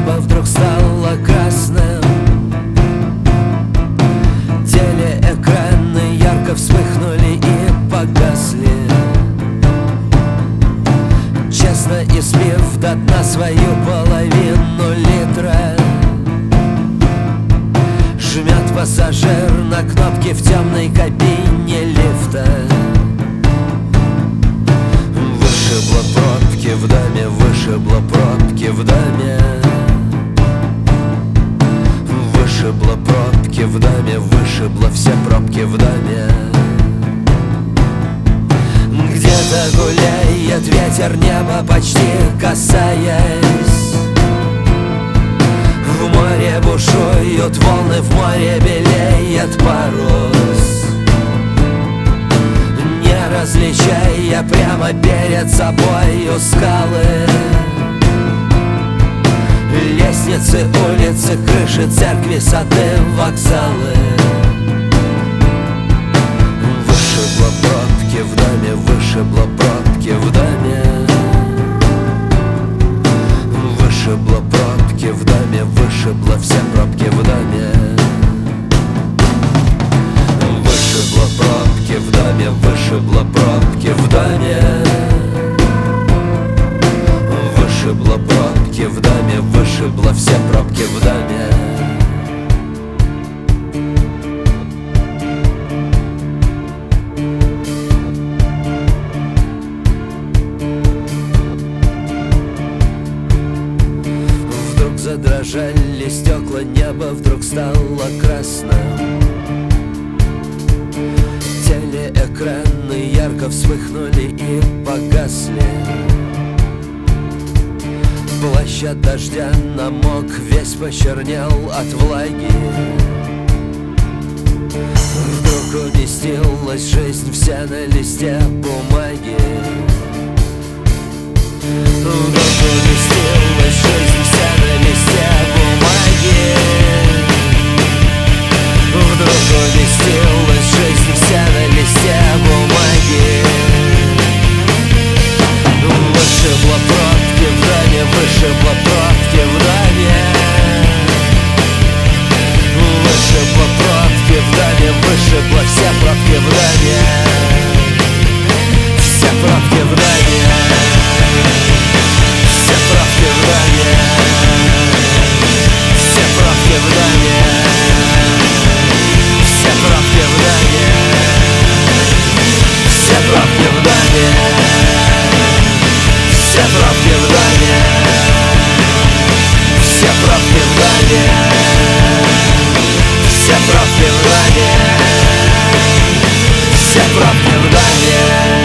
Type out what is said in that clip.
небо вдруг стало красным. Телеэкраны ярко вспыхнули и погасли. Честно испив до дна свою половину литра, жмет пассажир на кнопки в темной кабине лифта. Вышибло пробки в доме, вышибло пробки в доме. Вышибло пробки в доме, вышибло все пробки в доме. Где-то гуляет ветер, небо почти касаясь. В море бушуют волны, в море белеет парус. Не различая прямо перед собою скалы, лестницы, улицы, крыши, церкви, сады, вокзалы. Вышибло пробки в доме, вышибло пробки в доме. Вышибло пробки в доме, вышибло все пробки в доме. Вышибло пробки в доме, вышибло пробки в доме. Вышибло пробки в доме, вышибло все пробки в доме. Вдруг задрожали стекла, небо вдруг стало красным. Телеэкраны ярко вспыхнули и погасли. Плащ от дождя намок, весь почернел от влаги. Вдруг уместилась жизнь вся на листе бумаги. Вдруг уместилась жизнь вся на листе бумаги. Вдруг уместилась жизнь вся на листе бумаги. Вышибло пробки в доме, вышибло пробки в доме. Вышибло пробки в доме, вышибло все пробки в доме. Все пробки в доме. Все пробки в доме. Все пробки в доме. Все пробки в доме. Все пробки в доме. Все пробки в доме. Все пробки в доме. Все пробки в доме. Все пробки в доме.